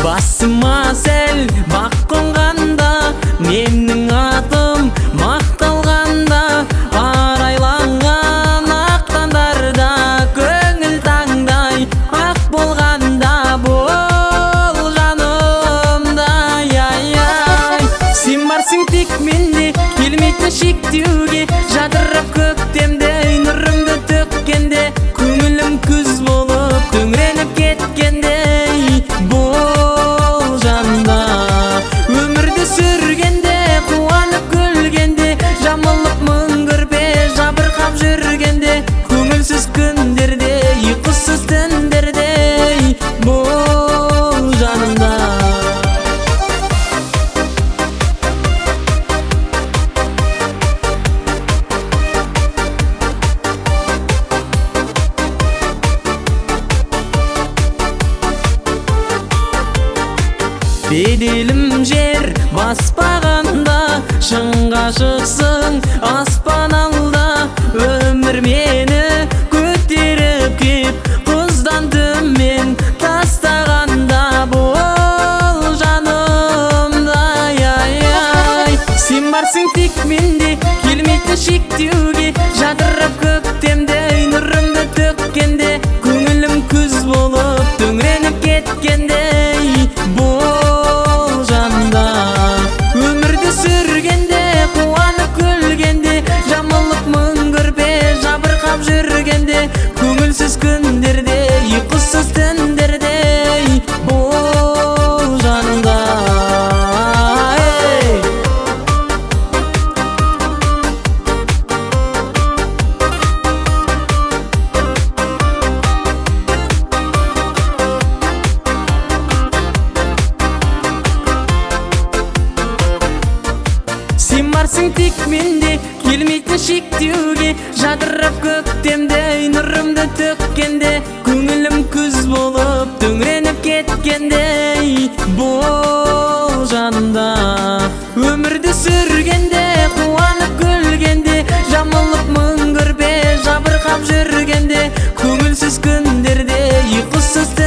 басыма сәл бақ қонғанда, менің атым мақталғанда, арайланған ақтандарда көңіл таңдай ақ болғанда, бол жанымда, ай-ай. Сен барсың тек менде, келмейтін шектеуге, жадырап көктемдей нұрымды төккенде, көңілім күз болып төңіреніп кеткендей, бол жанымда. Өмірді сүргенде, қуанып күлгенде, жамылып мұң көрпе жабырқап жүргенде, көңілсіз күндерде, ұйқысыз түндерде, бол жанымда. Беделім жер баспағанда, шыңға шықсың аспан алда, өмір мені көтеріп кеп құздан төмен тастағанда, бол жанымда, ай-ай. Сен барсың тек менде, келмейтін шектеуге, жадырап көктемдей нұрымды төккенде, көңілім күз болып төңіреніп кеткендей, бол жанымда. Өмірді сүргенде, қуанып күлгенде, жамылып мұң көрпе жабырқап жүргенде, көңілсіз күндерде, ұйқысыз түндерде, бол жанымда. Сен барсың тек менде, келмейтін шектеуге, жадырап көктемдей нұрымды төккенде, көңілім күз болып төңіреніп кеткендей, бол жанымда. Өмірді сүргенде, қуанып күлгенде, жамылып мұң көрпе жабырқап жүргенде, көңілсіз күндерде, ұйқысыз